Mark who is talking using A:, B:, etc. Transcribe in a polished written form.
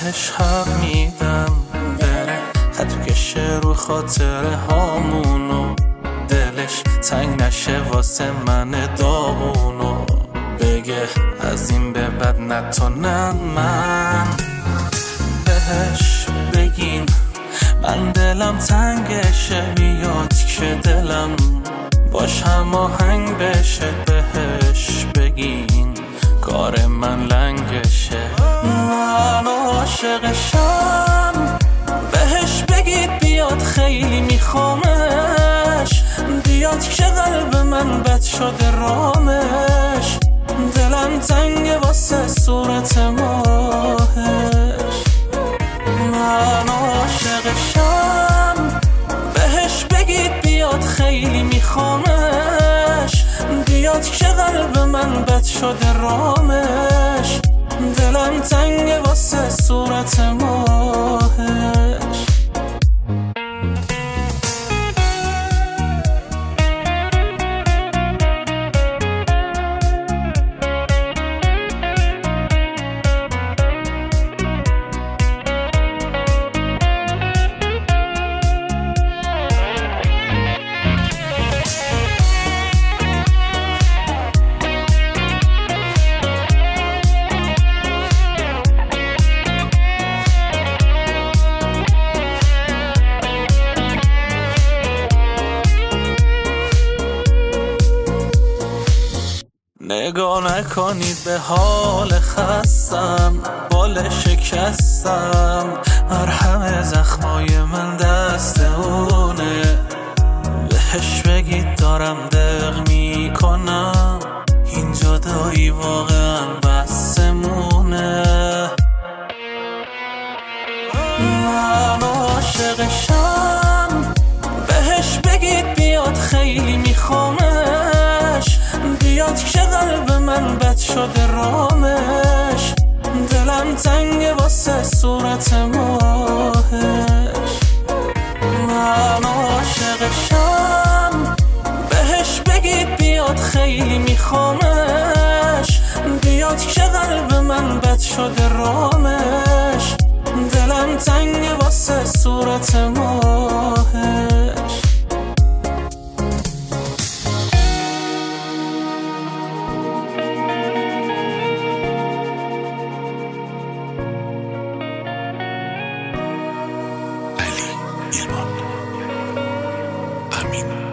A: بهش حق میدم بره حتی کشه رو خاطره هامونو، دلش تنگ نشه واسه من داغونو، بگه از این به بعد نتونم من بهش بگین من دلم تنگشه، بیاد که دلم باش هماهنگ بشه، بهش بگین کار من لنگشه، من عاشقشم، بهش بگید بیاد خیلی میخوامش، بیاد که قلب من بد شده رامش، دلم تنگ واسه صورت ماهش، من عاشقشم، بهش بگید بیاد خیلی میخوامش، بیاد که قلب من بد شده رامش، دلم تنگ واسه صورت ماهش. نگاه نکنید به حال خستم، بال شکستم، مرهم زخمای من دست اونه، بهش بگید دارم دق میکنم، این جدایی واقعا بسمونه، من عاشقشم، بهش بگید بیاد خیلی میخوامش، بیاد که قلب من بد شده رامش، دلم تنگ واسه صورت ماهش، من عاشقشم، بهش بگید بیاد خیلی میخوامش، بیاد که قلب من بد شده رامش، دلم تنگ واسه صورت ماهش.
B: علی ایلمان امین